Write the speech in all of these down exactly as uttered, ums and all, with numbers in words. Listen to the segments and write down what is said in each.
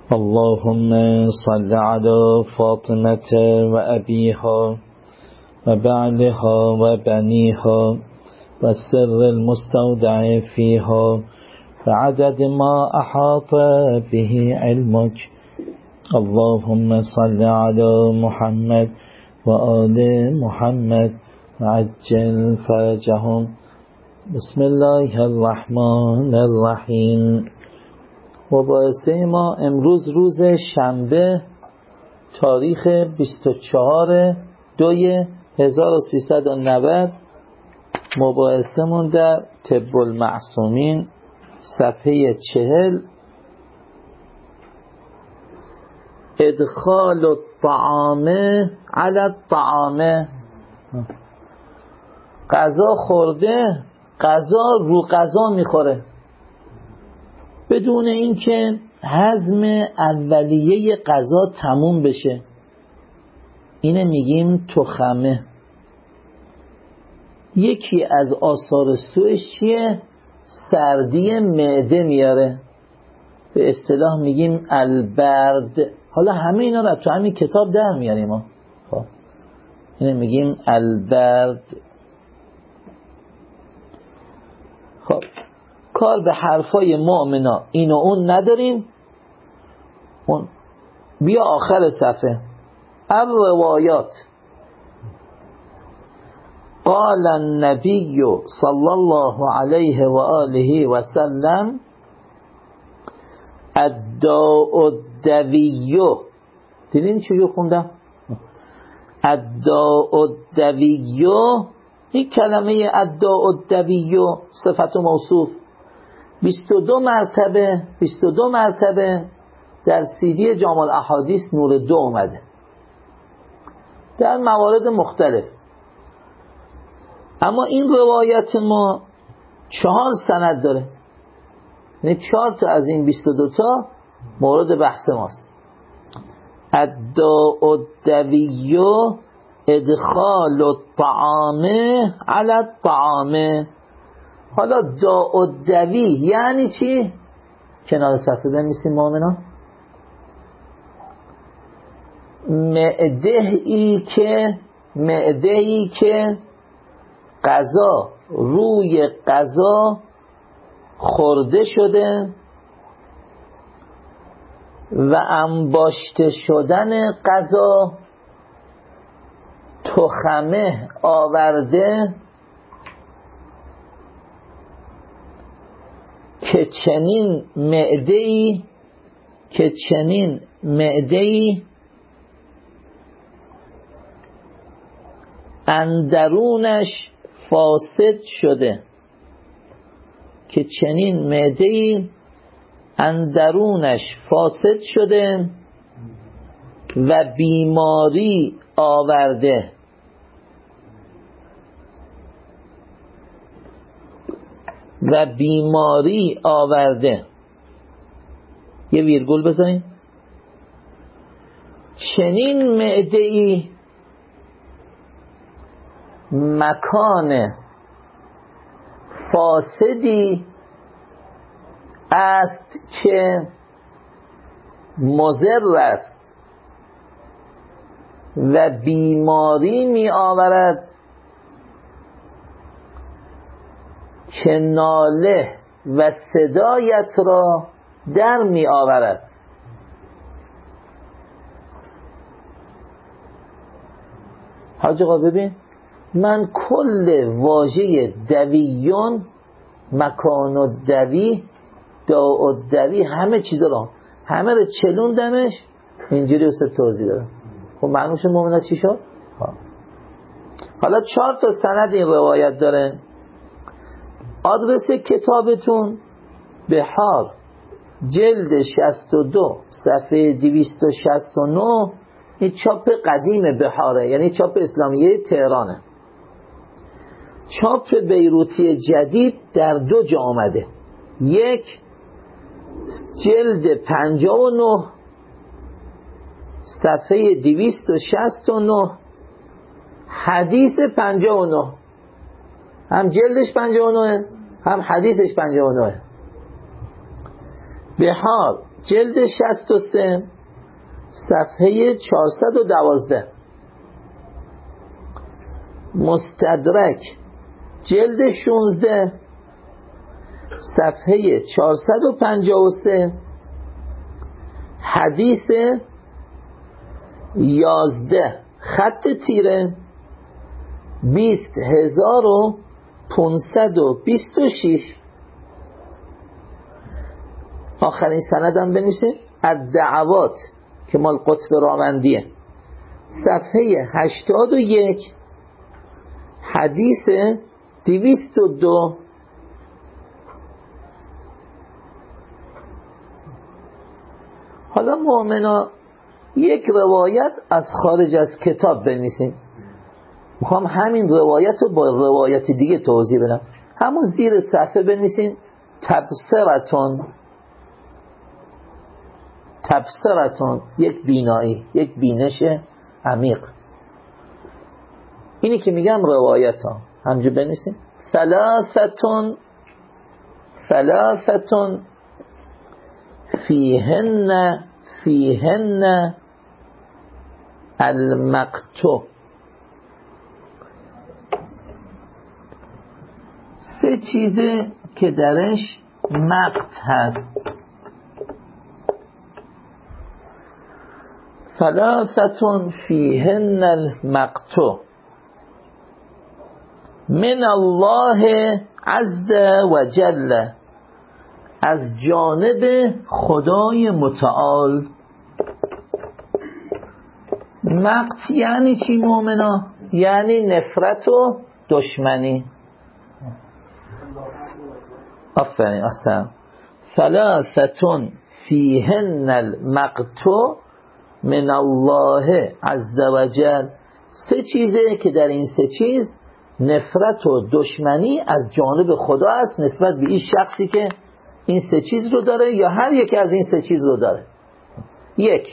اللهم صل على فاطمة وأبيها وبعلها وبنيها والسر المستودع فيها وعدد ما أحاط به علمك. اللهم صل على محمد وآل محمد وعجل فرجهم. بسم الله الرحمن الرحیم. مباحثه ما امروز روز شنبه تاریخ بیست و چهارم دوی هزار و سیصد و نود. مباحثمون در طب المعصومین صفحه چهل. ادخال الطعام علی الطعام. غذا خورده، غذا رو غذا میخوره بدون اینکه هضم اولیه غذا تموم بشه. اینه میگیم تخمه. یکی از آثار سوش چیه؟ سردی معده میاره، به اصطلاح میگیم البرد. حالا همه اینا رو تو همین کتاب در میاریم ما. خب اینه میگیم البرد. خب کار به حرفای مؤمنا این و اون نداریم. اون بیا آخر صفحه. الروایات. قال النبی صلی الله علیه و آله و سلم الداء الدوی. دیدین چجور خوندم؟ الداء الدوی. این کلمه الداء الدوی صفت و موصوف بیست و دو مرتبه بیست و دو مرتبه در سیدی جامع الاحادیث نور دو اومده در موارد مختلف. اما این روایت ما چهار سند داره، یعنی چهار تا از این بیست و دو تا مورد بحث ماست. الداء الدوی ادخال الطعام علی الطعام. حالا داء الدوی یعنی چی؟ کنار صفحه بنویسیم مؤمنا. معده ای که معده ای که غذا روی غذا خورده شده و انباشته شدن غذا تخمه آورده که چنین معده‌ای که چنین معده‌ای اندرونش فاسد شده که چنین معده‌ای اندرونش فاسد شده و بیماری آورده. و بیماری آورده. یه ویرگول بزنید. چنین معده‌ای مکان فاسدی است که مضر است و بیماری می آورد که ناله و صدایت را در می آورد. حاج آقا ببین، من کل واژه دویون، مکان و دوی، داء و دوی، همه چیزا رو همه رو چلوندمش اینجوری واسه توضیح دادم. خب معلوم شد مومنات چی شد؟ حالا چهار تا سند این روایت داره. آدرس کتابتون بحار جلد شصت و دو صفحه دویست و شصت و نه. این چاپ قدیم بحاره، یعنی چاپ اسلامیه تهرانه. چاپ بیروتی جدید در دو جا آمده. یک جلد پنجاه و نه صفحه دویست و شصت و نه حدیث پنجاه و نه، هم جلدش پنجاه و نه هم حدیثش پنجاه و نه. بحار جلد شصت و سه صفحه چهارصد و دوازده. مستدرک جلد شانزده صفحه چهارصد و پنجاه و سه حدیث یازده خط تیره بیست هزار و پونصد و بیست و شش. آخرین سندم بنویسه الدعوات که مال قطب راوندیه، صفحه هشتاد و یک حدیث دویست و دو. حالا مؤمنا یک روایت از خارج از کتاب بنویسیم. میخوام همین روایت رو با روایت دیگه توضیح بدم. همون زیر صفحه بنویسین تبصرتون. تبصرتون یک بینایی، یک بینش عمیق. اینی که میگم روایت ها همجور بنویسین. ثلاثتون ثلاثتون فیهن فیهن المقتو. سه چیزه که درش مقت هست. ثلاثتون فیهن المقتو من الله عز و جل، از جانب خدای متعال. مقت یعنی چی مؤمنا؟ یعنی نفرت و دشمنی. آفرین احسن. ثلاثتون فیهن المقتو من الله عز و جل. سه چیزه که در این سه چیز نفرت و دشمنی از جانب خدا است نسبت به این شخصی که این سه چیز رو داره یا هر یکی از این سه چیز رو داره. یک،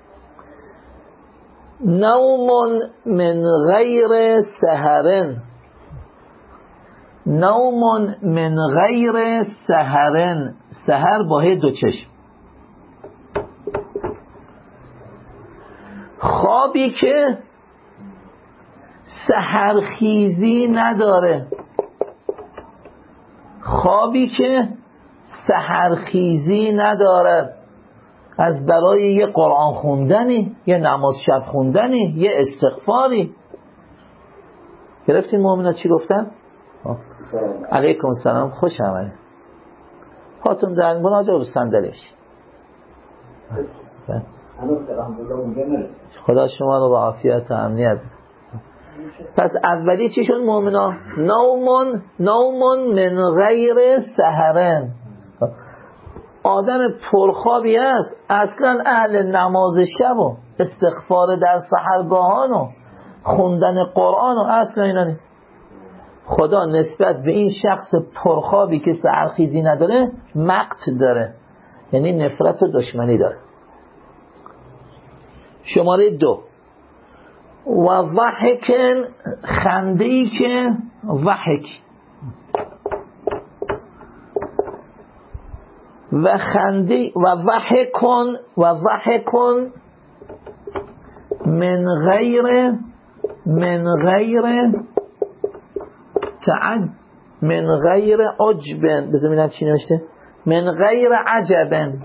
نوم من غیر سحرن. نوم من غیر سحرن، سحر با هی دو چشم. خوابی که سحرخیزی نداره. خوابی که سحرخیزی نداره، از برای یه قرآن خوندنی، یه نماز شب خوندنی، یه استغفاری. گرفتین مؤمنات چی گفتن؟ علیکم السلام، خوش آمدید. خاطم در مناجات به صندلیش. خدا شما رو با عافیت و امنیت. پس اولی چی شد مؤمنا؟ نومون نومون من غیر سحرن. آدم پرخوابی است، اصلا اهل نماز شب و استغفار در سحرگاهان و خوندن قرآن و اصلا اینا نیست. خدا نسبت به این شخص پرخوابی که سحرخیزی نداره مقت داره، یعنی نفرت و دشمنی داره. شماره دو، و ضحکن، خنده‌ای که ضحک و خنده و ضحکن و ضحکن من غیر من غیر تعج من غیر عجبن. بذار ببینم چی نوشته. من غیر عجبن،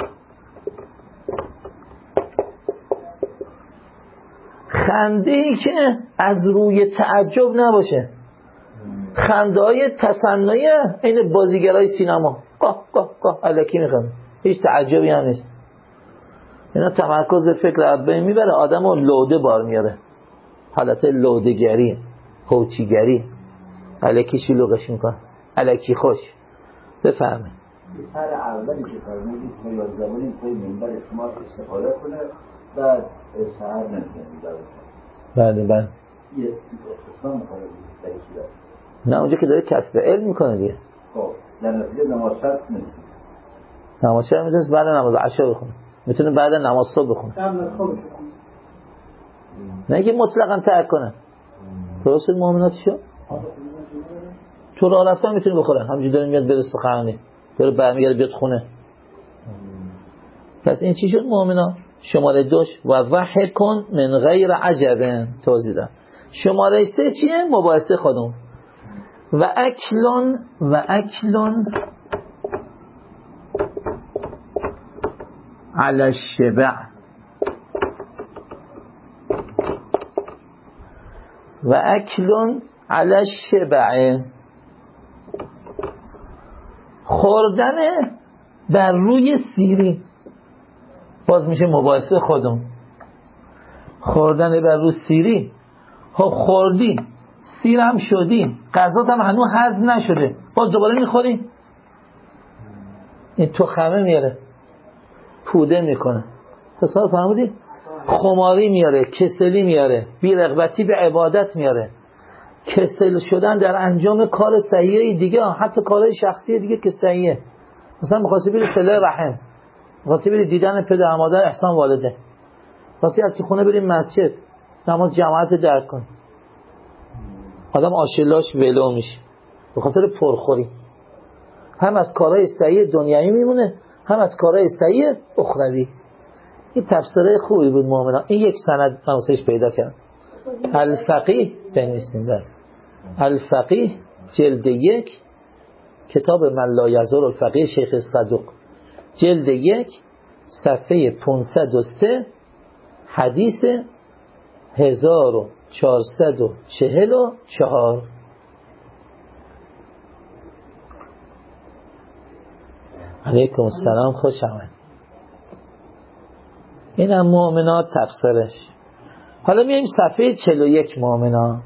خنده‌ای که از روی تعجب نباشه. خنده‌های تصنعی این بازیگرای سینما، قاه قاه قاه الکی میخواد، هیچ تعجبی هم نیست. اینا تمرکز فکر از بین میبره، آدمو لوده بار میاره، حالت لوده‌گری، هوچیگری، الکی شلوغش میکنه، الکی خوش. بفهمه سر اولی که فرمودید که یا زبانی توی منبر شما استفاده کنه بعد سهر نمیکنه. بله بله. یه استثناء میکنه در این صورت. نه اونجا که داره کسب علم میکنه دیگه. خب در نتیجه نماز شب نمیکنه. نماز شب میتونه بعد نماز عشا بخونه، میتونه بعد نماز صبح بخونه، نه که مطلقاً ترک کنه. درست مؤمنات شو تو راه رفتن میتونه بخوره، همینجوری داره میاد برسه خانه، داره برمیگرده بیاد خونه. پس این چی شد مؤمنا؟ شماره دوش و وحی کن من غیر عجبه توضیح دادم. شماره سه چیه؟ مباحثه خودمون. و اکلون و اکلون علی الشبع و اکلون علی الشبع، خوردن بر روی سیری، باز میشه مباحثه خودم. خوردن بر روی سیری، ها خوردی سیر هم شدی، غذات هم هنوز هضم نشده، باز دوباره میخوری، این تو خمه میاره، پوده میکنه، تصور فهمیدی؟ خماری میاره، کسلی میاره، بی‌رغبتی به عبادت میاره، کسل شدن در انجام کار صحیحی دیگه، حتی کارهای شخصی دیگه که صحیحه. مثلا می‌خواستی بری صله رحم، می‌خواستی بری دیدن پدر مادر، احسان والده، می‌خواستی از تو خونه بری مسجد نماز جماعت درک کن، آدم آشلاش ولو میشه به خاطر پرخوری، هم از کارهای صحیح دنیایی میمونه، هم از کارهای صحیح اخروی. این تفسیر خوبی بود مؤمنا. این یک سند منوسش پیدا کرد. الفقیه بنویسیم در الفقیه جلد یک، کتاب من لا یزال الفقیه شیخ صدوق، جلد یک صفحه پانصد و سه، حدیث هزار و چهارصد و چهل و چهار. علیکم السلام، خوش آمد. این هم مؤمنات تفسیرش. حالا میایم صفحه چهل و یک مؤمنات.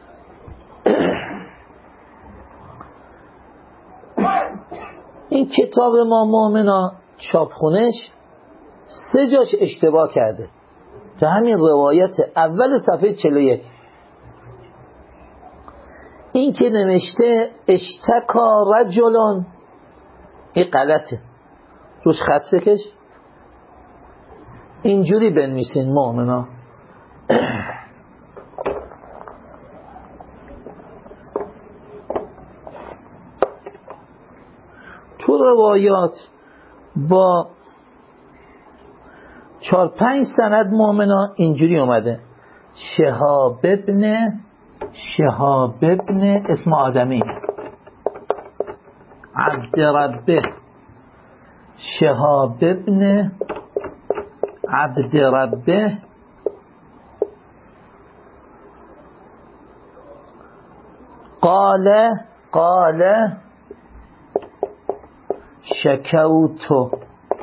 این کتاب ما مؤمنات چاپخونش سه جاش اشتباه کرده، تو همین روایت اول صفحه چهل و یک. این که نوشته اشتکا رجلون، این غلطه، روش خط بکش، اینجوری بنویسین مؤمنا. تو روایات با چهار پنج سند مؤمنا اینجوری اومده: شهاب ابن شهاب ابن اسم آدمی عبد ربه، شهاب ابن عبد ربه قال قال شکوتو،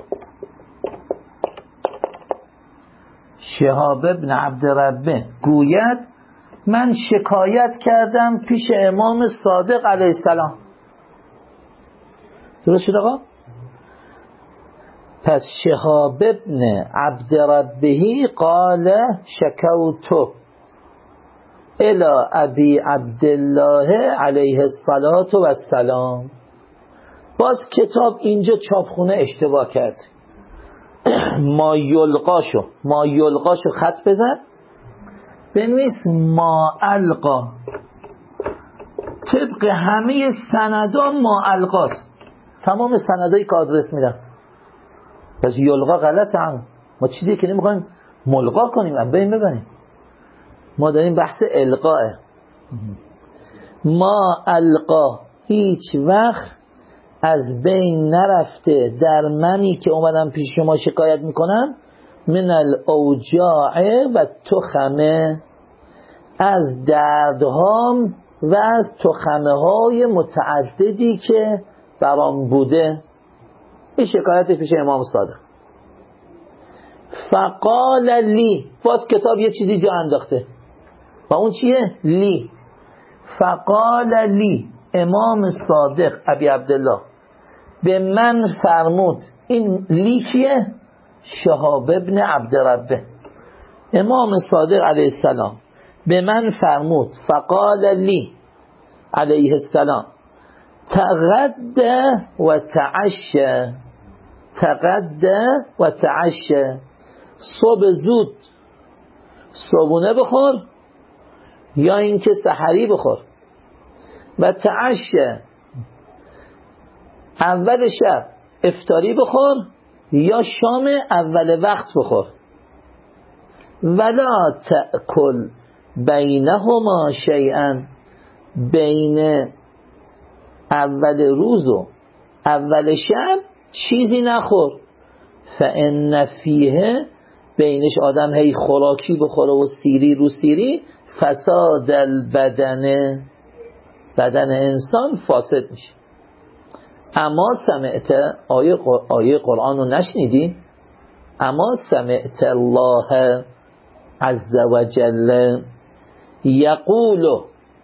شهاب ابن عبد ربه گوید من شکایت کردم پیش امام صادق علیه السلام. درست شد آقا؟ پس شهاب ابن عبد ربه قال شکوتو الى ابی عبدالله علیه السلام. باز کتاب اینجا چاپخونه اشتباه کرد. ما یلقاشو ما یلقاشو خط بزن، بنویس ما القا، طبق همه سندا ما القاست، تمام سندایی که آدرس میدم. پس یلقا غلطه، هم ما چیزی که نمیخوایم ملقا کنیم هم بین ببنیم، ما داریم بحث القاه. ما القا هیچ وقت از بین نرفته در منی که اومدم پیش شما شکایت میکنم، من الاوجاع و تخمه، از دردهام و از تخمه های متعددی که برام بوده. این شکایت پیش امام صادق. فقال لی، باز کتاب یه چیزی جا انداخته و اون چیه؟ لی. فقال لی، امام صادق ابی عبدالله به من فرمود. این لی کیه؟ شهاب ابن عبد ربه. امام صادق علیه السلام به من فرمود، فقال لی علیه السلام تغده و تعشه، تغده و تعشه، صبح زود صبحونه بخور یا اینکه سحری بخور، و تعشه اول شب افطاری بخور یا شام اول وقت بخور. ولا تأکل بینهما شیئا، بین اول روز و اول شب چیزی نخور. فان فیه، بینش آدم هی خوراکی بخوره و سیری رو سیری، فساد البدن، بدن انسان فاسد میشه. اما سمعت، آیه, آیه قرآن رو نشنیدی؟ اما سمعت الله عز و جل یقول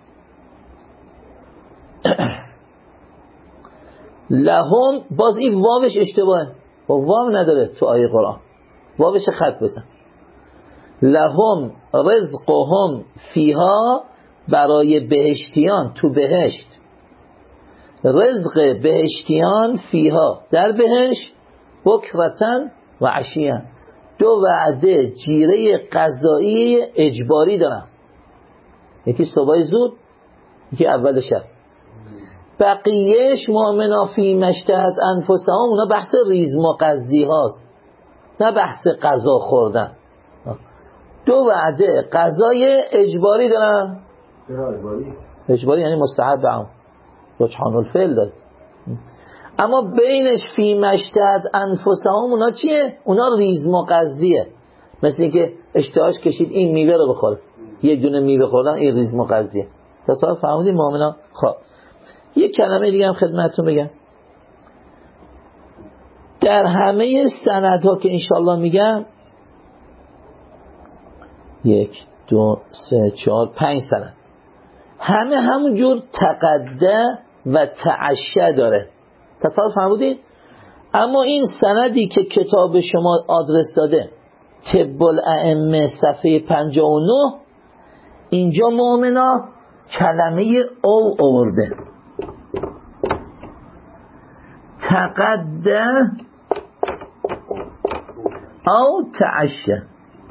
لهم، باز این واوش اشتباهه، با واو نداره تو آیه قرآن، واوش خط بزن. لهم رزقهم فیها، برای بهشتیان تو بهشت، رزق بهشتیان فیها در بهشت، بکرتن و عشیان، دو وعده جیره غذایی اجباری دارن، یکی صبح زود، یکی اول شب. بقیهش مؤمنا فی مشتهت انفسهم، اونا بحث ریزم و قضی هاست، نه بحث غذا خوردن. دو وعده غذای اجباری دارن. اجباری اجباری یعنی مستحب، هم رجحان الفعل داره. اما بینش فی مشتهت انفسهم، اونا چیه؟ اونا ریزم و قضیه، مثل اینکه اشتهاش کشید این میوه رو بخوره، یک دونه میوه خوردن، این ریزم و قضیه. تصور فهمیدین مؤمنا؟ خب یک کلمه دیگه هم خدمتتون بگم. در همه سندها که انشالله میگم، یک دو سه چهار پنج سند، همه همون جور تقده و تعشه داره. تصور فرمودین؟ اما این سندی که کتاب شما آدرس داده، طب الائمه صفحه پنجاه و نه، اینجا مؤمنا کلمه او آورده، تقده او تعشه،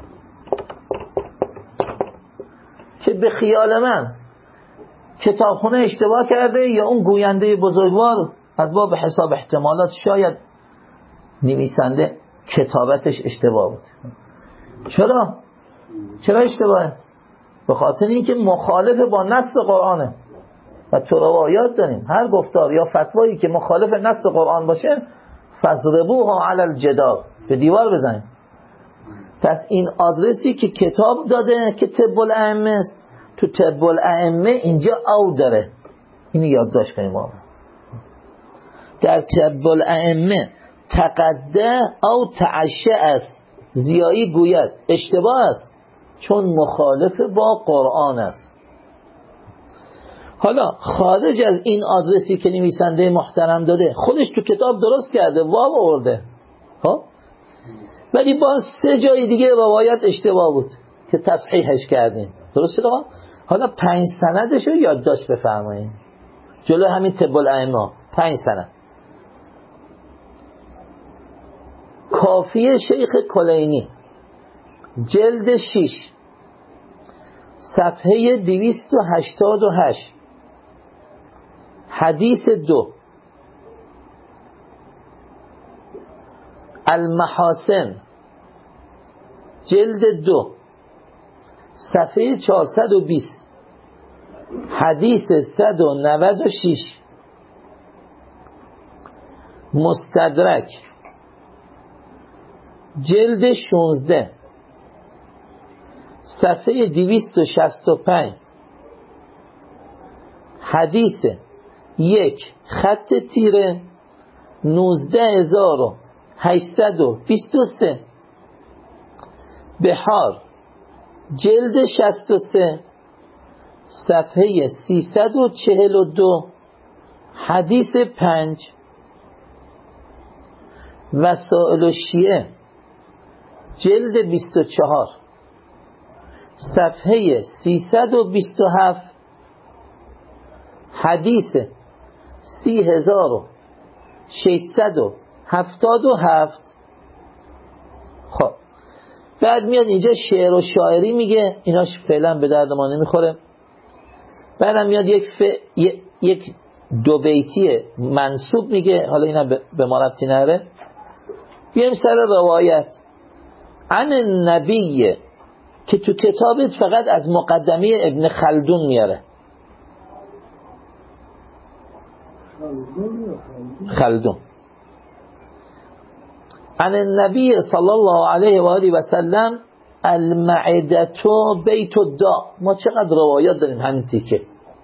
که به خیال من کتابخونه اشتباه کرده، یا اون گوینده بزرگوار از باب حساب احتمالات شاید نویسنده کتابتش اشتباه بود. چرا؟ چرا اشتباهه؟ به خاطر اینکه مخالف با نص قرآنه و تو روایات داریم هر گفتار یا فتوایی که مخالف نص قرآن باشه فضربوها علی الجدار، به دیوار بزنیم. پس این آدرسی که کتاب داده که طب الائمه است، تو طب الائمه اینجا او داره، اینو یادداشت کنیم. واقعا در طب الائمه تقده او تعشه است، زیایی گوید، اشتباه است چون مخالف با قرآن است. حالا خارج از این آدرسی که نویسنده محترم داده، خودش تو کتاب درست کرده، واو آورده، ها، ولی باز سه جای دیگه روایت اشتباه بود که تصحیحش کردیم. درسته آقا؟ حالا پنج سندش رو یادداشت بفرمایید جلو همین طب الائمه، پنج سند. کافیه شیخ کلینی، جلد شش، صفحه دویست و هشتاد و هشت، حدیث دو. المحاسن، جلد دو، صفحه چهارصد و بیست، حدیث صد و نود و شش. مستدرک، جلد شانزده، صفحه دویست و شصت و پنج، حدیث یک خط تیره نوزده هزار و هشتصد و بیست و سه. بحار، جلد شصت و سه، صفحه سیصد و چهل و دو، حدیث پنج. وسائل الشیعه، جلد بیست و چهار، صفحه سیصد و بیست و هفت، حدیث سی هزار و ششصد و هفتاد و هفت. خب بعد میاد اینجا شعر و شاعری میگه، ایناش فعلا به درد ما نمیخوره. بعدم میاد یک ف... یک دو بیتی منسوب میگه، حالا اینا به ما ربطی نداره. بیایم سر روایت. عن النبی که تو کتابت فقط از مقدمه ابن خلدون میاره. خلدون. عن النبی صلی الله علیه و آله و سلم المعدتو بیت الداء. ما چقدر روایات داریم همین تیکه.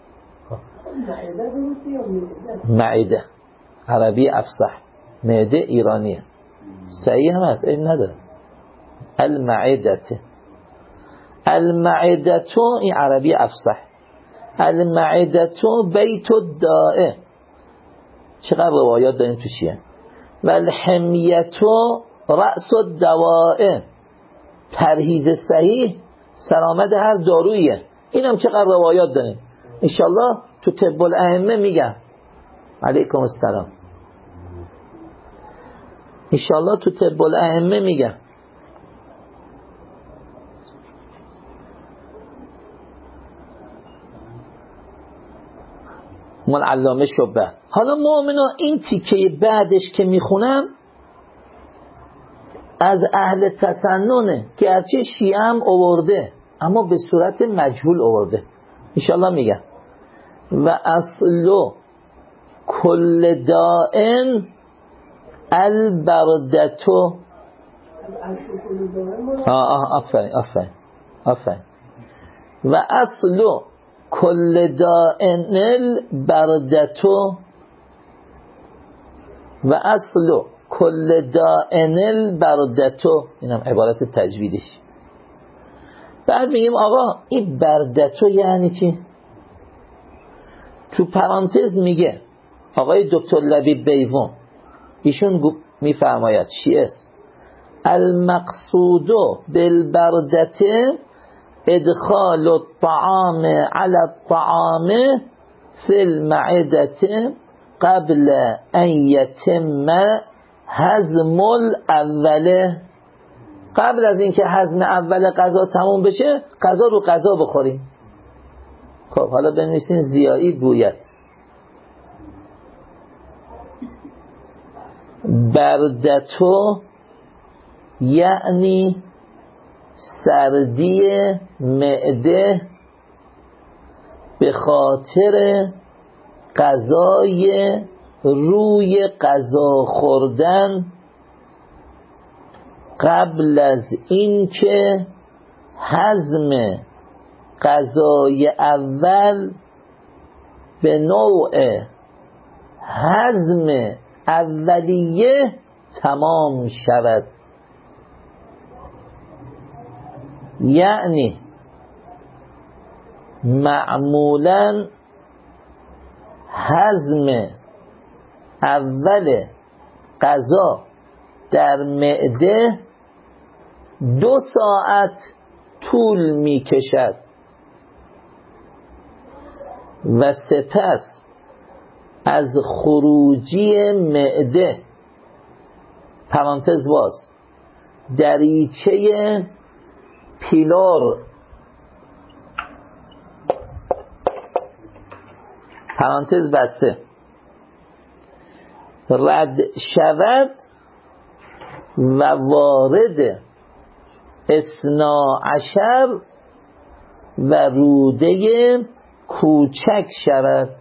معده عربی افصح، معده ایرانیه، صحیح هم هست، این نداره. المعدت المعدتو این عربی افصح. المعدتو بیت الداء چقدر روایات داریم تو چیه. و الحمیتو رأس الدواء پرهیز صحیح سلامت هر داروییه. این هم چقدر روایات داریم. انشالله تو طب الائمه میگم. علیکم السلام. انشالله تو طب الائمه میگم. مال علامه شبه. حالا مؤمنا این تیکه بعدش که میخونم از اهل تسننه، گرچه شیعه هم آورده اما به صورت مجهول آورده. انشالله میگم. و اصلو کل دائن البردتو. آه آه آفرین آفرین آفرین. و اصلو کل دائن البردتو. و اصلو کل دائن البردتو. اینم عبارت تجویدش. بعد میگیم آقا این بردتو یعنی چی؟ تو پرانتز میگه آقای دکتر لبیب بیوون ایشون میفرماید چی است؟ المقصودو بالبردته ادخال الطعام على الطعام في المعدة قبل ان يتم هضم الاول. قبل از اینکه هضم اول غذا تموم بشه غذا رو غذا بخوریم. خب حالا بنویسین زیایی گوید بردتو یعنی سردی معده به خاطر غذای روی غذا خوردن قبل از اینکه هضم غذای اول به نوع هضم اولیه تمام شود. یعنی معمولاً هضم اول غذا در معده دو ساعت طول می کشد و سپس از خروجی معده پرانتز باز دریچه پیلور پرانتز بسته رد شود و وارد اثنا عشر و روده کوچک شود.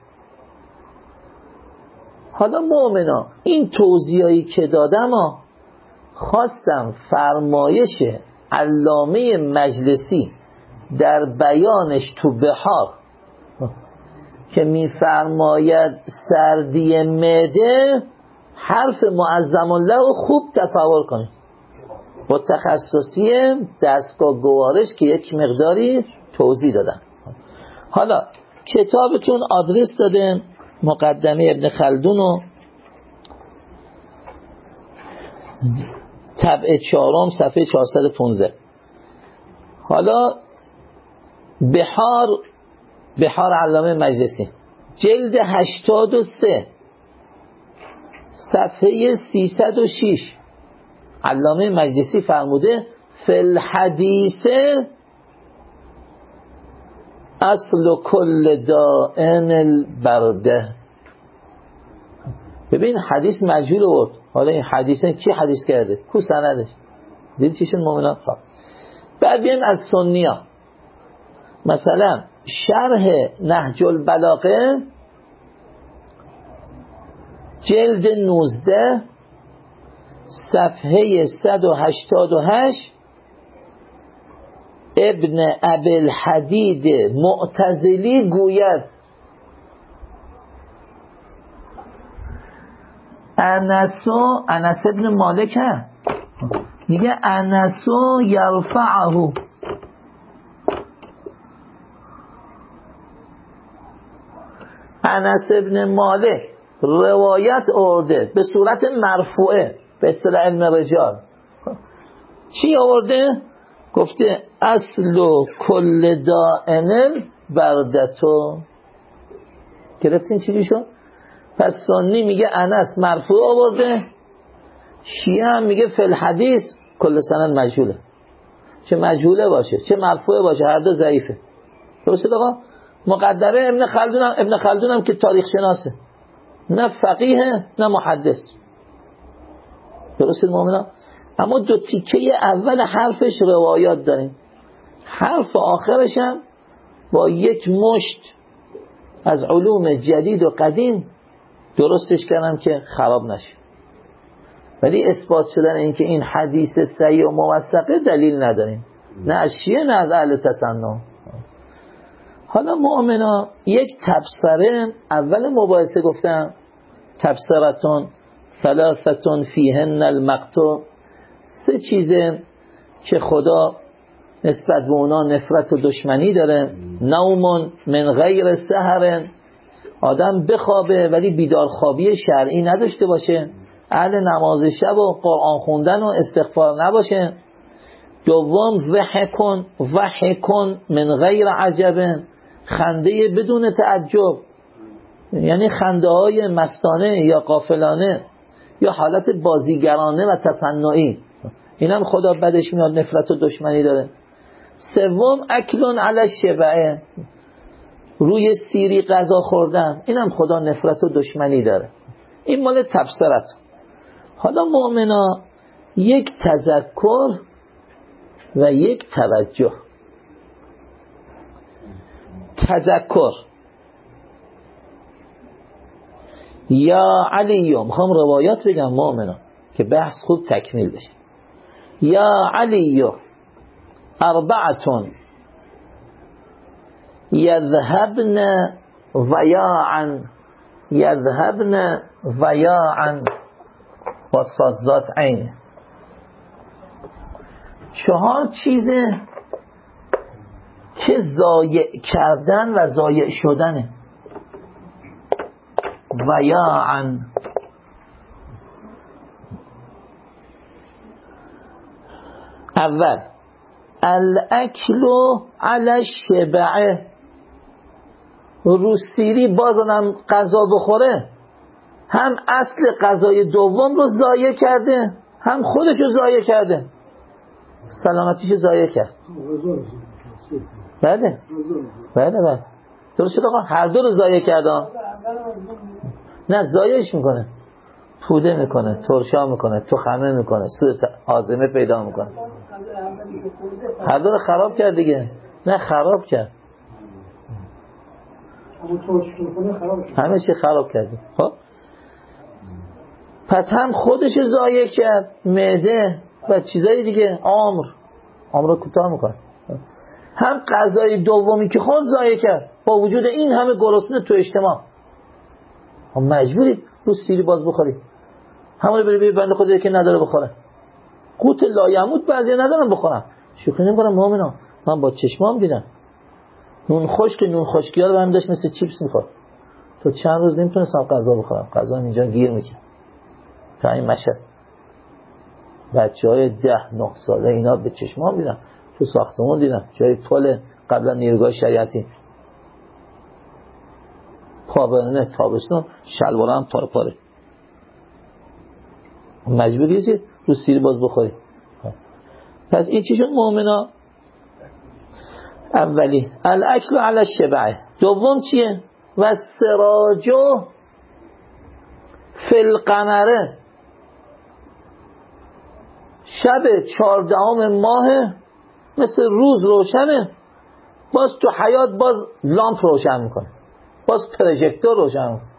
حالا مؤمنا این توضیحی که دادم ها خواستم فرمایش علامه مجلسی در بیانش تو بحار که میفرماید سردی معده حرف معظم الله خوب تصور کنید با تخصصی دستگاه گوارش که یک مقداری توضیح دادم. حالا کتابتون آدرس داده مقدمه ابن خلدون و طبع چهارم صفحه چهارصد و پانزده. حالا بحار بحار علامه مجلسی جلد هشتاد و سه صفحه سیصد و شش علامه مجلسی فرموده فی الحدیث اصل کل دائن البرده. ببین حدیث مجهول آورد، حالا این حدیثه کی حدیث کرده؟ کو سندش؟ دید چیشون مؤمنان. خب بعد بیایم از سنی‌ها. مثلا شرح نهج البلاغه جلد نوزده صفحه صد و هشتاد و هشت ابن ابوالحدید معتزلی گوید انسو انس ابن مالک ها میگه انسو یرفعه انس ابن مالک روایت آورده به صورت مرفوعه به اصطلاح علم رجال. چی آورده؟ گفته اصل و کل دائن بردتو. گرفتین چی شد؟ پس سنی میگه انس مرفوع آورده، شیعه هم میگه فی الحدیث کل سند مجهوله. چه مجهوله باشه چه مرفوع باشه هر دو ضعیفه. درسته آقا؟ مقدره ابن خلدون هم ابن خلدون هم که تاریخ شناسه، نه فقیه نه محدث. درسته مومنا؟ اما دو تیکه اول حرفش روایات داریم، حرف آخرش هم با یک مشت از علوم جدید و قدیم درستش کردم که خراب نشه. ولی اثبات شدن این که این حدیث صحیح و موثقه دلیل نداریم، نه از شیعه نه از اهل تسنن. حالا مؤمنا یک تبصره اول مباحثه گفتم تبصرتون ثلاثتون فیهن المقتو، سه چیزه که خدا نسبت به اونا نفرت و دشمنی داره. نوم من غیر سحر، آدم بخوابه ولی بیدار خوابی شرعی نداشته باشه، اهل نماز شب و قرآن خوندن و استغفار نباشه. دوم وحکن وحکن من غیر عجب، خنده بدون تعجب، یعنی خنده های مستانه یا غافلانه یا حالت بازیگرانه و تصنعی، این هم خدا بدش میاد، نفرت و دشمنی داره. سوم اکلون علی الشبعه، روی سیری غذا خوردن، این هم خدا نفرت و دشمنی داره. این مال تبصرت. حالا مؤمنا یک تذکر و یک توجه. تذکر یا علیو، میخوام روایات بگم مؤمنا که بحث خوب تکمیل بشه. یا علیو اربعتون یذهبن ویاعا یذهبن ویاعا با صادزات عین، چهار چیزه که ضایع کردن و ضایع شدنه. ویاعا، اول الاکل علی الشبعه، روسیری بازم غذا بخوره، هم اصل غذای دوم رو ضایع کرده هم خودش رو ضایع کرده، سلامتیش ضایع کرد. بله بله بله درست شد آقا، هر دو رو ضایع کرده. نه ضایعش میکنه، توده میکنه، ترشا میکنه، تخمه میکنه، سوء هاضمه پیدا میکنه، هر دو رو خراب کرد دیگه. نه خراب کرد، همه چی خراب کردی. خب پس هم خودش ضایع کرد، معده و چیزای دیگه، عمر عمر رو کوتاه میکنه، هم غذای دومی که خود ضایع کرد. با وجود این همه گرسنه تو اجتماع، هم مجبوری رو سیری باز بخوری، همون بری بری بنده خودی که نداره بخوره. قوت لایموت بعضی ندارن بخورن. شوخی نمی‌کنم مؤمنا، من با چشمام دیدم نون خشک نون خشکی ها رو هم داشت مثل چیپس می‌خورد. تو چند روز نمیتونستم غذا بخورم، غذا اینجا گیر میکنه. تا این مشهد بچه‌های ده نه ساله اینا به چشمام دیدم، تو ساختمون دیدم، جای پل قبلا نیروگاه شریعتی، پابرنه تابستون شلوار هم تار پاره، مجبوریه رو سیر باز بخوری. پس این چی شد مؤمنا؟ اولی الاکل علی الشبعه، دوم چیه؟ و سراجو فی القمره، شب چهاردهم ماه مثل روز روشنه، باز تو حیات باز لامپ روشن میکنه، باز پروژکتور روشن میکنه.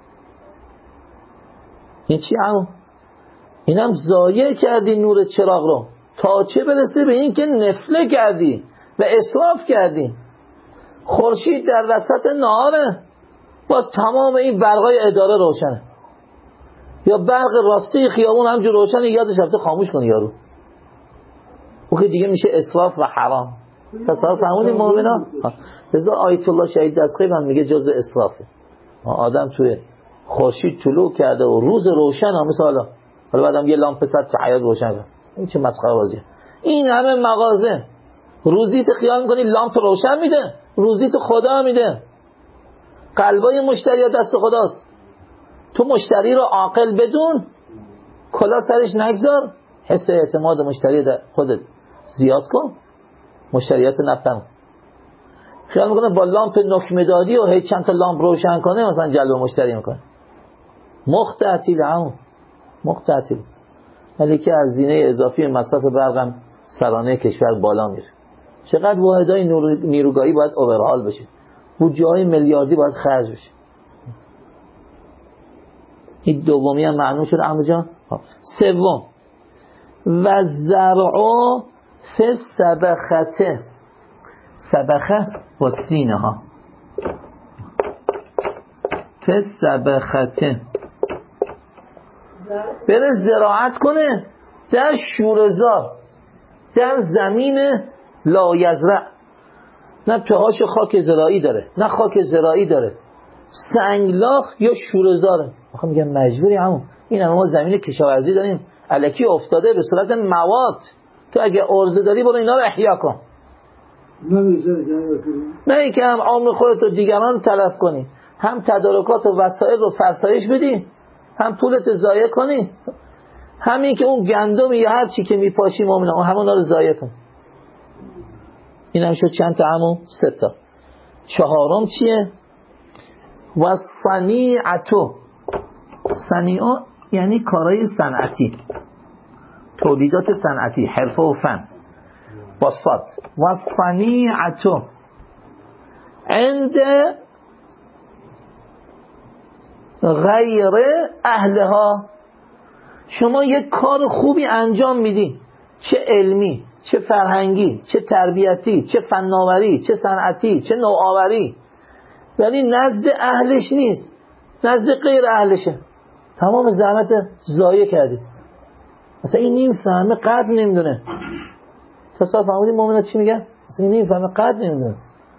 این چی همون؟ اینم ضایع کردی نور چراغ رو، تا چه برسه به این که نفله کردی و اسراف کردی. خورشید در وسط نهاره، باز تمام این برقای اداره روشنه، یا برق راسته خیابون همجور روشنه، یادش رفته خاموش کنه یارو، اون که دیگه میشه اسراف و حرام. تصور فهمونی مؤمنا؟ لذا آیت الله شهید دستقیب هم میگه جز اسرافه. آدم توی خورشید طلوع کرده و روز روشن هم مثل حالا حالا بعدم یه لامپ صد تو حیات روشن کنه، این چه مسخره بازیه. این همه مغازه روزیت خیال میکنی لامپ روشن میده؟ روزیت خدا میده، قلبای مشتری دست خداست. تو مشتری رو عاقل بدون، کلا سرش نگذار، حس اعتماد مشتری در خودت زیاد کن، مشتریات نپن. خیال میکنه با لامپ نکمه‌داری و هیچ چند تا لامپ روشن کنه مثلا جلب مشتری میکنه. مخ تعطیل همون مخ تعطیل. ولی که از زینه اضافی مصرف برقم سرانه کشور بالا میره. چقدر واحدهای نیروگاهی باید اوورهال بشه، بودجه های میلیاردی باید خرج بشه. این دومی هم معنی شد عمو جان. سوم و زرع فی سبخته، سبخه با سینه ها، فی سبخته، بره زراعت کنه در شورزار، در زمین لایزرع، نه تهاش خاک زراعی داره نه خاک زراعی داره، سنگلاخ یا شورزاره. آخه میگم مجبوری همون، این همه ما زمین کشاورزی داریم الکی افتاده به صورت مواد، تو اگه ارزه داری برو اینا رو احیا کن، نه ای که هم عمر خودت و دیگران تلف کنی، هم تدارکات و وسایل رو فرسایش بدی، هم پولت ضایع کنی. همین که اون گندم یا هر چی که میپاشی مؤمنان اون همونا رو ضایع کن. این هم شد چند تا عمو؟ سه تا. چهارم چیه؟ و صنیعتو، صنیعه یعنی کارهای صنعتی، تولیدات صنعتی، حرفه و فن با صاد. و صنیعتو عند غیر اهلها، شما یک کار خوبی انجام میدی، چه علمی چه فرهنگی چه تربیتی چه فناوری چه صنعتی چه نوآوری، ولی نزد اهلش نیست، نزد غیر اهلشه، تمام زحمت ضایع کردی. مثلا این نیم فهمه قدر نمیدونه. تصور فهمیدی مؤمنات چی میگن؟ مثلا این نیم فهمه قدر نمیدونه.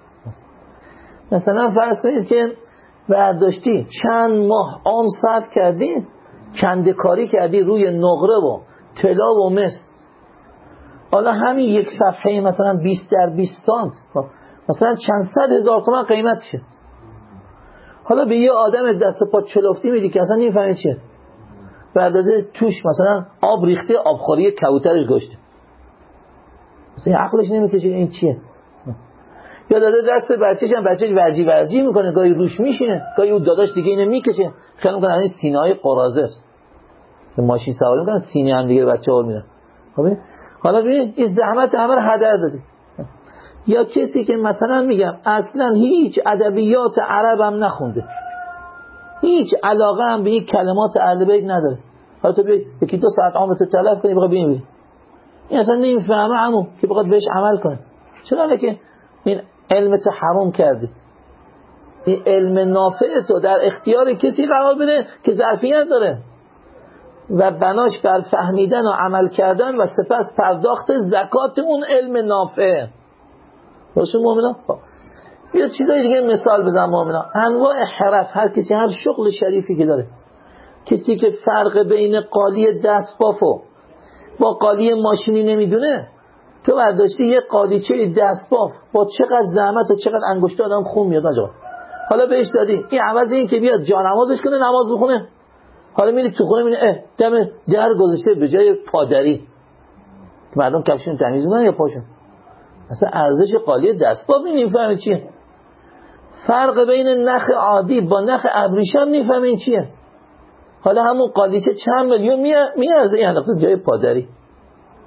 مثلا فرض کنید که برداشتی چند ماه عمر صرف کردی کنده کاری کردی روی نقره و طلا و مس، حالا همین یک صفحه مثلا بیست در بیست سانت مثلا چند صد هزار تومان قیمتشه، حالا به یه آدم دست پا چلفتی میدی که اصلا نمیفهمه چیه، بعد توش مثلا آب ریخته، آبخوری کبوترش گشته، مثلا عقلش نمیکشه این چیه. یا داده دست بچه‌ش هم بچه‌ش ورجی ورجی میکنه، گاهی روش میشینه، گاهی اون داداش دیگه اینو میکشه، خیلی میکنه این سینه‌های قرازه است که ماشین سواری میکنن سینه هم دیگه بچه‌ها میرن. خب حالا ببین این زحمت همه رو هدر دادی. یا کسی که مثلا میگم اصلا هیچ ادبیات عرب هم نخونده، هیچ علاقه هم به این کلمات اهل بیت نداره، حالا تو بیا یکی دو ساعت عمرت تلف کنی بخوای ببینی، این اصلا نمیفهمه عمو که بخواد بهش عمل کنه. چرا؟ که این علم تو حرام کردی، این علم نافع تو در اختیار کسی قرار بده که ظرفیت داره و بناش بر فهمیدن و عمل کردن و سپس پرداخت زکات اون علم نافع. درست مؤمنان؟ یه چیزای دیگه مثال بزنم مؤمنان، انواع حرف، هر کسی هر شغل شریفی که داره، کسی که فرق بین قالی دستبافو با قالی ماشینی نمیدونه، تو برداشتی یه قالیچه دستباف با چقدر زحمت و چقدر انگشت آدم خون میاد آجا، حالا بهش دادی این عوض این که بیاد جا نمازش کنه نماز بخونه، حالا میری تو خونه میبینی اه دم در گذاشته به جای پادری، مردم کفشون تمیز میکنن یا پاشون، اصلا ارزش قالی دستباف نمیفهمه چیه، فرق بین نخ عادی با نخ ابریشم میفهمه چیه، حالا همون قالیچه چند میلیون میارزه این انداخته جای پادری.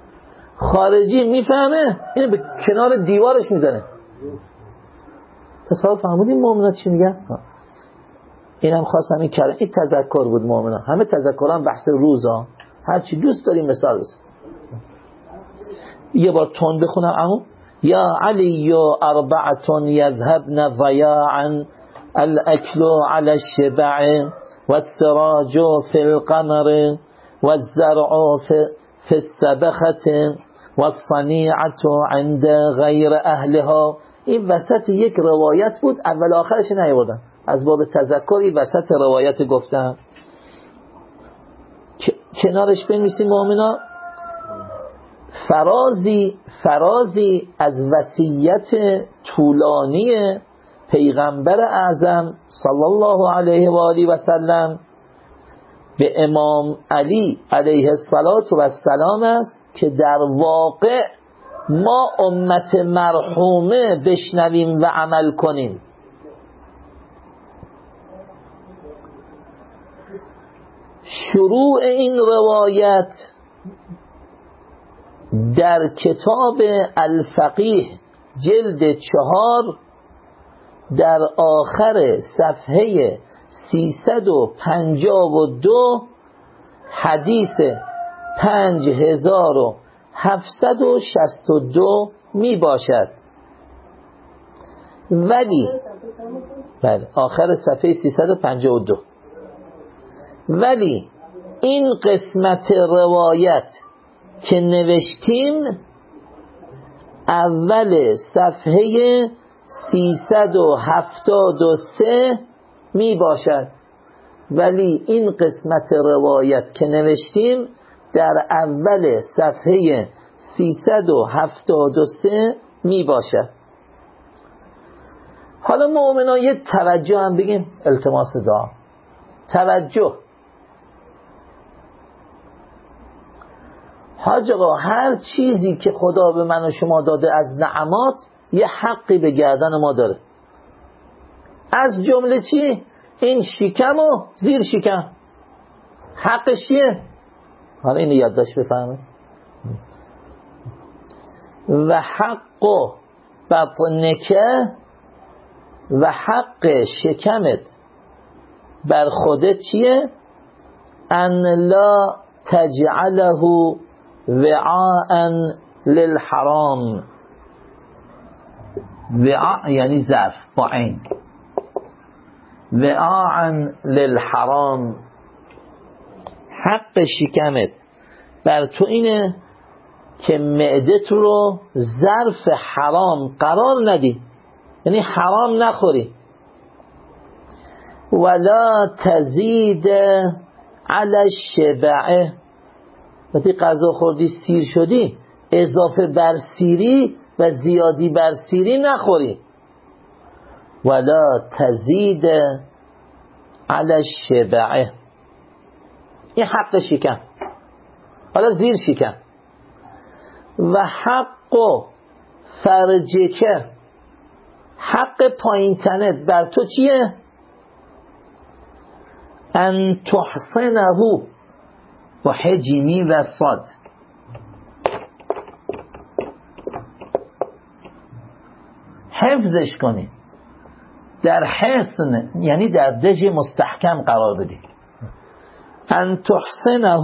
خارجی میفهمه اینو به کنار دیوارش میزنه. تصور فهمیدین مؤمنات چی میگن؟ اینم خواستم این کلمه این تذکر بود. مؤمنان همه تذکران بحث روزا، هر چی دوست داریم مثال بزن. یه بار تون بخونم عمو. یا علی اربعه یذهبن ضیاعا الاکل علی الشبع والسراج فی القمر والزرع فی السبخة والصنیعة عند غیر اهلها. این وسط یک روایت بود، اول آخرش نیاوردم، از باب تذکر این وسط روایت گفتم. کنارش بنویسیم مؤمنا فرازی فرازی از وصیت طولانی پیغمبر اعظم صلی الله علیه و آله و سلم به امام علی علیه السلام است که در واقع ما امت مرحومه بشنویم و عمل کنیم. شروع این روایت در کتاب الفقیه جلد چهار در آخر صفحه سیصد و پنجاه و دو حدیث پنج هزار و هفتصد و شصت و دو می باشد. ولی بله آخر صفحه سیصد و پنجاه و دو ولی این قسمت روایت که نوشتیم اول صفحه سیصد و هفتاد و سه می باشد. ولی این قسمت روایت که نوشتیم در اول صفحه سیصد و هفتاد و سه می باشد. حالا مؤمنان یه توجه هم بگیم، التماس دعا. توجه حاج آقا، هر چیزی که خدا به من و شما داده از نعمات یه حقی به گردن ما داره. از جمله چی؟ این شکم و زیر شکم حقش چیه؟ حالا اینو یادداشت بفهمه. و حق بطنکه، و حق شکمت بر خودت چیه؟ ان لا تجعله وعاء للحرام. وعاء یعنی ظرف با عین، وعاء للحرام. حق شکمت بر تو اینه که معدت رو ظرف حرام قرار ندی، یعنی حرام نخوری. ولا تزید علی الشبع، وقتی غذا خوردی سیر شدی اضافه بر سیری و زیادی بر سیری نخوری. ولا تزید علی الشبع، این حق شکم. حالا زیر شکم. و حق فرجکه، حق پایین تنت بر تو چیه؟ ان تحصنه و حجمی و صاد، حفظش کنی، در حصن یعنی در دژ مستحکم قرار بدی. ان تحصنه،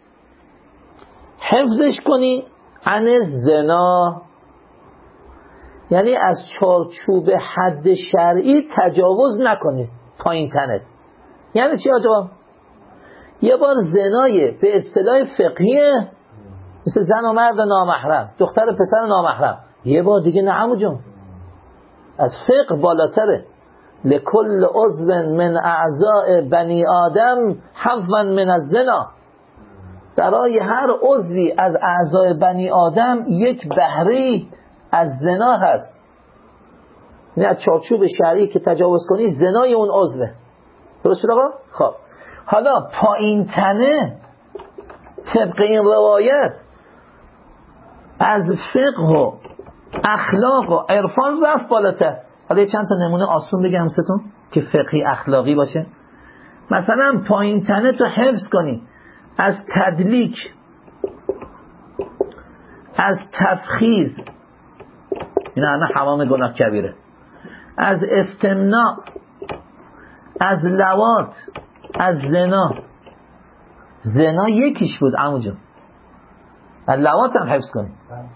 حفظش کنی، عن زنا، یعنی از چارچوب حد شرعی تجاوز نکنی پایین تنت. یعنی چی آجا؟ یه بار زنای به اصطلاح فقهیه مثل زن و مرد نامحرم، دختر و پسر نامحرم، یه بار دیگه نه عمو جون، از فقه بالاتره. لکل عضو من اعضاء بنی آدم حظا من الزنا، برای هر عضوی از اعضای بنی آدم یک بهره از زنا هست. یعنی از چارچوب شرعی که تجاوز کنی زنای اون عضوه. درست شد آقا؟ خب حالا پایین تنه طبق این روایت از فقه و اخلاق و عرفان رفت بالاتر. حالا چند تا نمونه آسون بگم ستون که فقهی اخلاقی باشه. مثلا پایین تنه تو حفظ کنی از تدلیک، از تفخیز، این همه حرام گناه کبیره، از استمناء، از لواط، از زنا. زنا یکیش بود عمو جان، از لواط هم حفظ کنی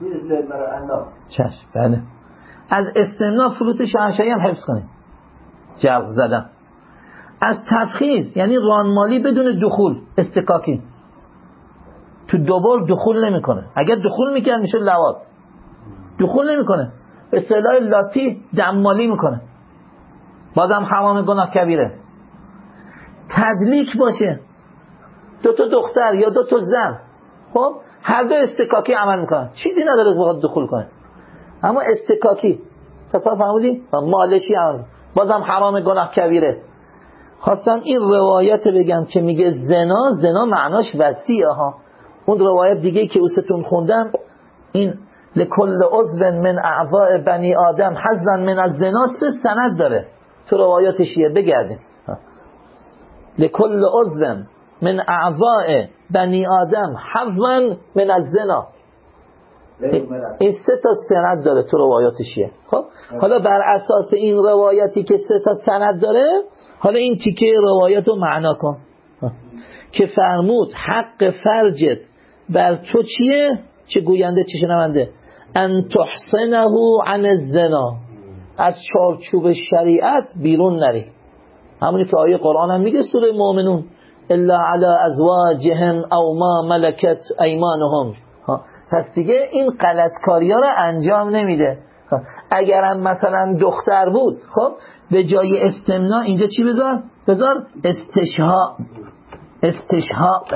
چشم. بله. از استمناء فروت شهرشایی هم حفظ کنی، جلق زدن. از تفخیز یعنی رانمالی بدون دخول، استکاکی، تو دوبار دخول نمیکنه، اگر دخول میکنه میشه لواط، دخول نمیکنه، به اصطلاح لاتی دممالی میکنه، بازم حرام گناه کبیره. تدلیک باشه، دو تا دختر یا دو تا زن، خب هر دو استکاکی عمل میکنن، چیزی نداره بخواد دخول کنه، اما استکاکی تصور فرمودی مالشی عمل، بازم حرام گناه کبیره. خواستم این روایت بگم که میگه زنا، زنا معناش وسیعه ها. اون روایت دیگه که اوستون خوندم، این لکل عضو من اعضاء بنی آدم حظا من الزنا، سه سند داره تو روایات شیعه، بگردیم. لکل عضو من اعضاء بنی آدم حظا من الزنا، این سه تا سند داره تو روایات شیعه. خب حالا بر اساس این روایتی که سه تا سند داره، حالا این تیکه روایت رو معنا کن که فرمود حق فرجت بر تو چیه؟ چه گوینده چه شنونده؟ ان تحصنه عن الزنا، از چارچوب شریعت بیرون نری. همونی که آیه قرآن هم میگه سوره مومنون، الا علی ازواجهم او ما ملکت ایمانهم. پس دیگه این غلطکاری ها رو انجام نمیده. اگرم مثلا دختر بود، خب به جای استمناء اینجا چی بذار؟ بذار استشهاء. استشهاء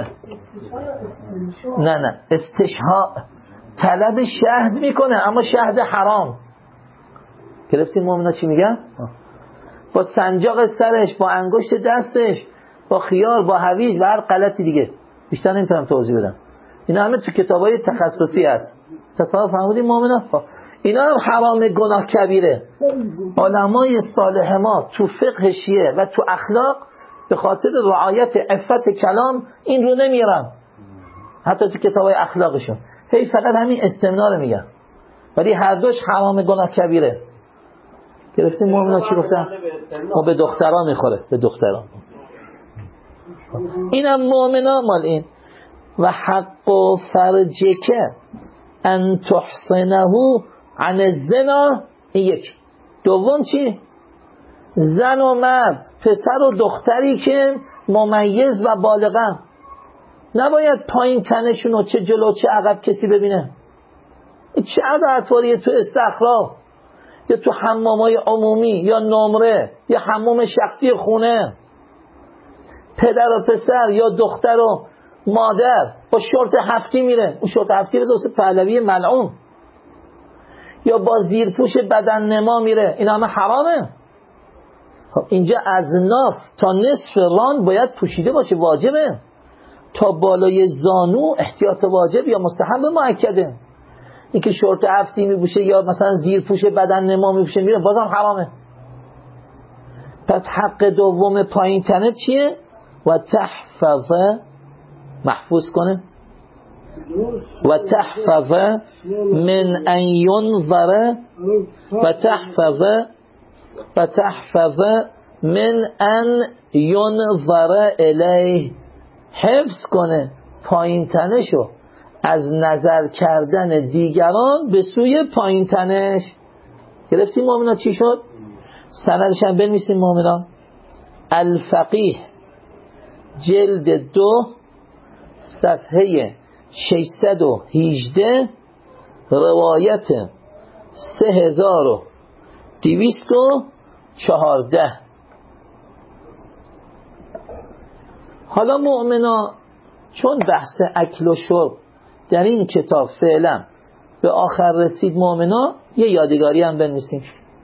نه نه استشهاء، طلب شهد میکنه اما شهد حرام. گرفتیم مومنا چی میگن؟ با سنجاق سرش، با انگشت دستش، با خیار، با هویج و هر غلطی دیگه، بیشتر نمیتونم توضیح بدم. اینا همه تو کتابای تخصصی هست. تصور فرمودین مومنا؟ اینا هم حرام گناه کبیره. علمای صالح ما تو فقه شیعه و تو اخلاق به خاطر رعایت عفت کلام این رو نمیارن، حتی تو کتابای اخلاقشون هی فقط همین استمناء رو میگن، ولی هر دوش حرام گناه کبیره. گرفتیم مومنا چی گفتن؟ ما به دختران میخوره، به دختران. اینم مومنا مال این و حق و فرجکه ان تحصنه عن الزنا. این یک. دوم چی؟ زن و مرد، پسر و دختری که ممیز و بالغن، نباید پایین تنشون رو چه جلو چه عقب کسی ببینه. چه عدالتواریه تو استخرا یا تو حمامای عمومی یا نمره یا حمام شخصی خونه، پدر و پسر یا دختر و مادر با شورت هفتی میره، اون شورت هفتی بذار واسه پهلوی ملعون، یا با زیرپوش بدن نما میره، این همه حرامه. خب اینجا از ناف تا نصف ران باید پوشیده باشه، واجبه. تا بالای زانو احتیاط واجب یا مستحب مؤکده. این که شورت هفتی میپوشه یا مثلا زیرپوش بدن نما میپوشه میره، بازم حرامه. پس حق دوم پایین تنه چیه؟ و تحفظ، محفوظ کنه، و تحفظ من ان ینظر، و تحفظ و تحفظ من ان ینظر الیه، حفظ کنه پایین تنشو از نظر کردن دیگران به سوی پایین تنش. گرفتیم مومنا چی شد؟ سندش هم بنویسیم مومنا. الفقیه جلد دو صفحه ششصد و هجده، روایت سه هزار و دویست و چهارده. حالا مؤمنا چون بحث اکل و شرب در این کتاب فعلا به آخر رسید، مؤمنا یه یادگاری هم بنویسیم.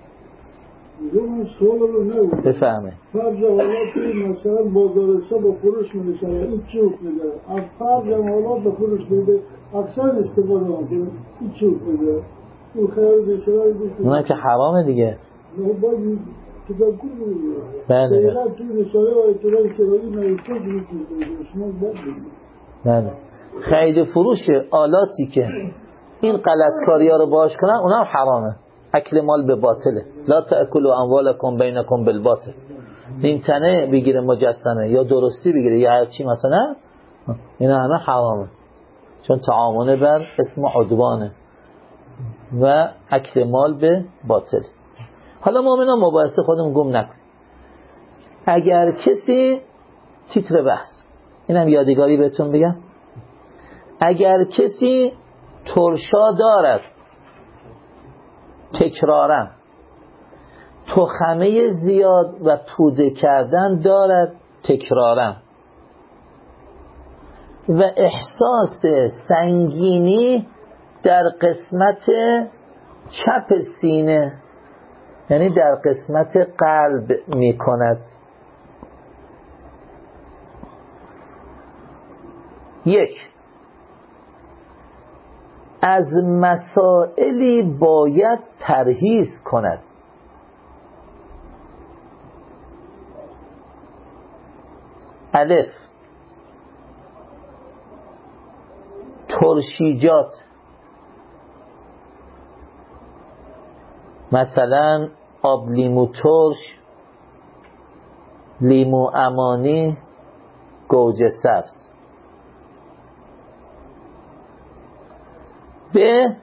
بفهمه فرج حالاتی مثلا بازارسته با فروش میشه، این چی میده؟ از فرج حالات با فروش میده اکثر استفاده میکنه، این چی میده؟ اون خیلی بیشتر بیشتر اونم که حرامه دیگه. نه باید کتاب کنید. بله بله. توی رساله و اطلاعی کرایی نوشته میکنید شما باید بگید. بله. خرید فروش آلاتی که این غلطکاری ها رو باش کنن اونم حرامه. اکل مال به باطله. لا تاکلوا اموالکم بینکم بالباطل. نیم تنه بگیره مجسمه یا درستی بگیره یا هر چی مثلا، اینا همه حرامه، چون تعاون بر اسم عدوانه و اکل مال به باطل. حالا مؤمنان مباحثه خودم گم نکن. اگر کسی، تیتر بحث اینم یادگاری بهتون بگم، اگر کسی ترشا دارد تکرارا، تخمه زیاد و توده کردن دارد تکرارا و احساس سنگینی در قسمت چپ سینه، یعنی در قسمت قلب می کند، یک، از مسائلی باید پرهیز کند. الف، ترشیجات، مثلا آب لیمو ترش، لیمو امانی، گوجه سبز. به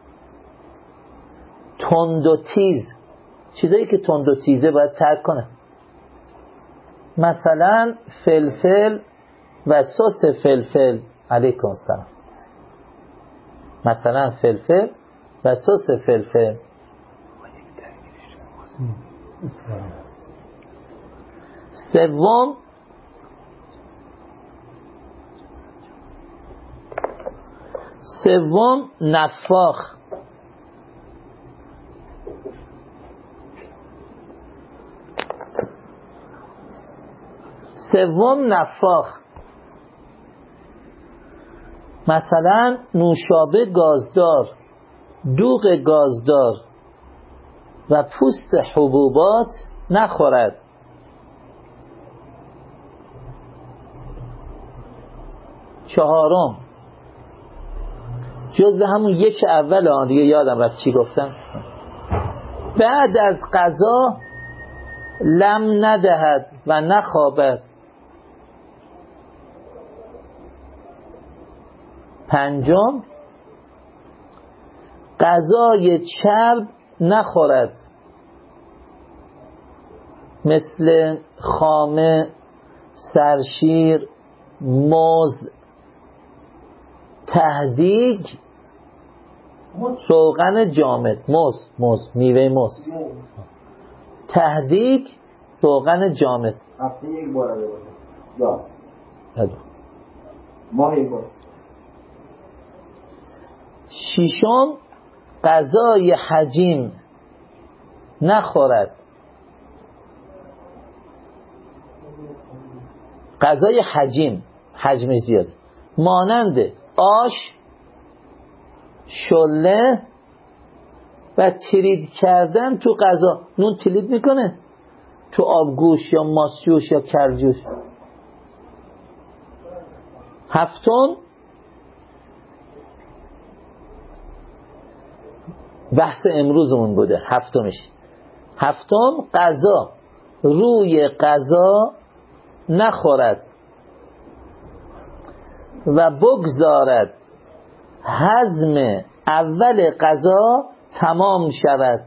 تند و تیز، چیزایی که تند و تیزه باید ترک کنه، مثلا فلفل و سس فلفل، علیکم السلام، مثلا فلفل و سس فلفل. سوم، سوم نفاخ، سوم نفاخ، مثلا نوشابه گازدار، دوغ گازدار و پوست حبوبات نخورد. چهارم، جزء همون یک اول آن دیگه یادم رفت چی گفتم، بعد از غذا لم ندهد و نخوابد. پنجم، غذای چرب نخورد، مثل خامه، سرشیر، موز، تهدیگ، روغن جامد، موز، موز، میوه موز، تهدیگ، روغن جامد. هفته یک بار رو یا بله. ماه یک بار. ششم، غذای حجیم نخورد، غذای حجیم، حجم زیاد، مانند آش، شله و ترید کردن تو غذا. نون ترید میکنه تو آبگوش یا ماسجوش یا کرجوش. هفتم، بحث امروزمون بوده، هفتمش، هفتم، غذا روی غذا نخورد و بگذارد هضم اول غذا تمام شود،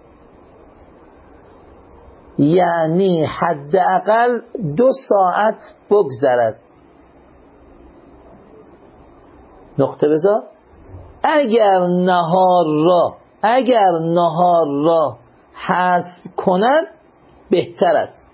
یعنی حداقل دو ساعت بگذرد. نقطه بذار. اگر نهار را اگر نهار را حذف کند بهتر است.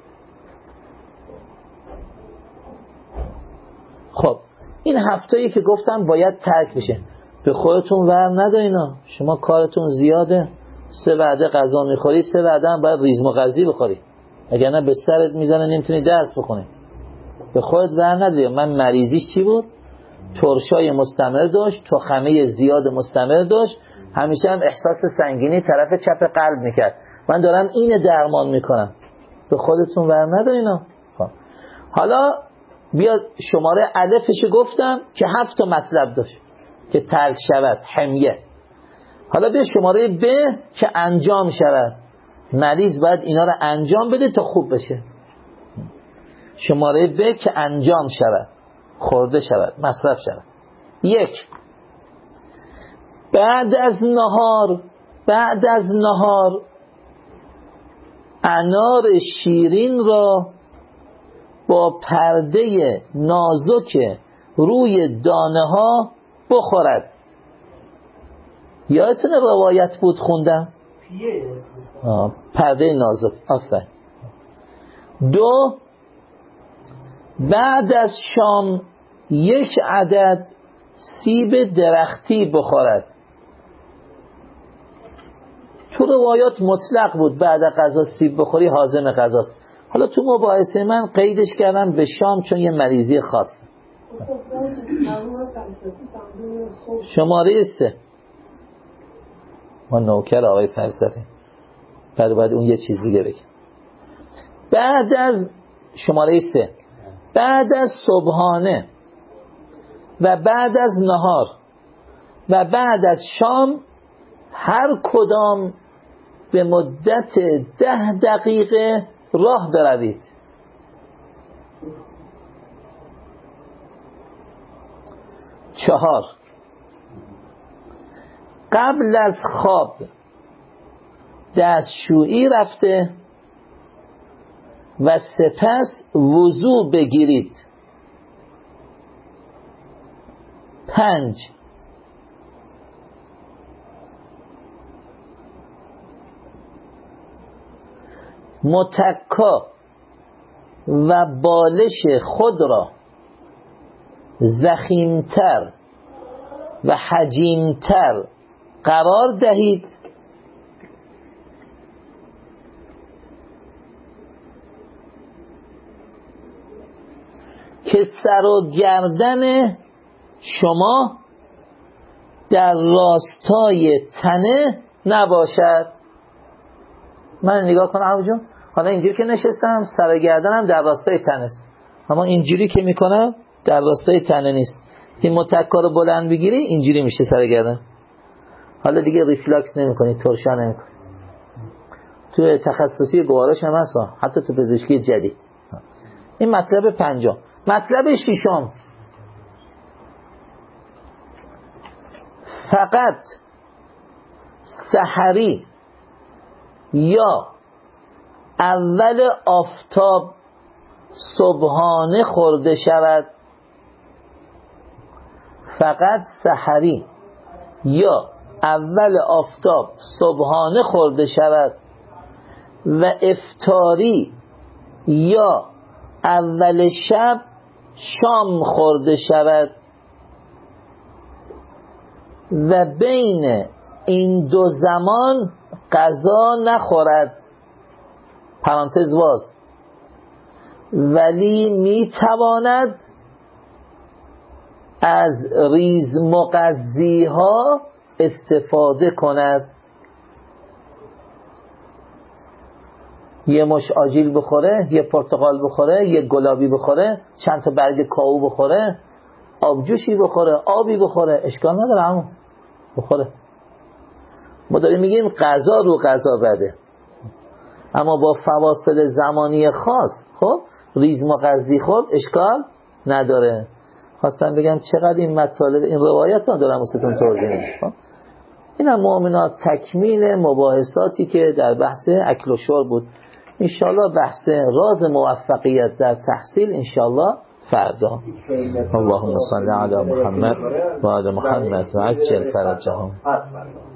خب این هفته‌ای که گفتم باید ترک بشه. به خودتون ور نداینا، شما کارتون زیاده، سه وعده غذا میخوری، سه وعده هم باید ریزم و غذی بخوری، اگر نه به سرت میزنه نمیتونی درس بخونی. به خودت ور نداری. من مریضیش چی بود؟ ترشای مستمر داشت، تخمه زیاد مستمر داشت، همیشه هم احساس سنگینی طرف چپ قلب میکرد. من دارم اینه درمان میکنم. به خودتون ور نداینا. حالا بیا شماره الفش گفتم که هفت تا مطلب داشت. که ترک شود، حمیه. حالا به شماره ب که انجام شود، مریض باید اینا رو انجام بده تا خوب بشه. شماره ب که انجام شود، خورده شود، مصرف شود. یک، بعد از نهار بعد از نهار انار شیرین را با پرده نازک روی دانه ها بخورد. یادتونه روایت بود خوندم؟ آه، پرده نازک. آفرین. دو، بعد از شام یک عدد سیب درختی بخورد. تو روایات مطلق بود بعد از غذا سیب بخوری هاضم غذاست. حالا تو مباحثه من قیدش کردم به شام چون یه مریضی خاص. شماره سه، ما نوکر آقای فلسفی، بعد باید اون یه چیز دیگه بگم. بعد از شماره سه، بعد از صبحانه و بعد از نهار و بعد از شام هر کدام به مدت ده دقیقه راه بروید. چهار، قبل از خواب دستشویی رفته و سپس وضو بگیرید. پنج، متکا و بالش خود را ضخیمتر و حجیمتر قرار دهید که سر و گردن شما در راستای تنه نباشد. من نگاه کنم ابو جون، حالا اینجوری که نشستم سر و گردنم در راستای تنه است، اما اینجوری که میکنم در راستای تنه نیست. این متکا رو بلند بگیری اینجوری میشه سر و گردن. حالا دیگه ریفلکس نمیکنی، ترشح نمیکنی. تو تخصصی گوارش هم هست، حتی تو پزشکی جدید. این مطلب پنجم. مطلب ششم، فقط سحری یا اول آفتاب صبحانه خورده شود. فقط سحری یا اول آفتاب صبحانه خورده شود و افطاری یا اول شب شام خورده شود و بین این دو زمان غذا نخورد. پرانتز باز، ولی میتواند از ریز مغذی ها استفاده کند. یه مش آجیل بخوره، یه پرتقال بخوره، یه گلابی بخوره، چند تا برگ کاهو بخوره، آبجوشی بخوره، آبی بخوره، اشکال نداره، همون بخوره. ما داریم میگیم غذا رو غذا بده، اما با فواصل زمانی خاص. خب ریز مغذی خورد اشکال نداره. خواستم بگم چقدر این مطالب، این روایت ها دارم واسهتون توضیح میدم. این هم مؤمنات تکمیل مباحثاتی که در بحث اکل و شرب بود. انشاءالله بحث راز موفقیت در تحصیل انشاءالله فردا. اللهم صل علی محمد و آل محمد و عجل فرجهم.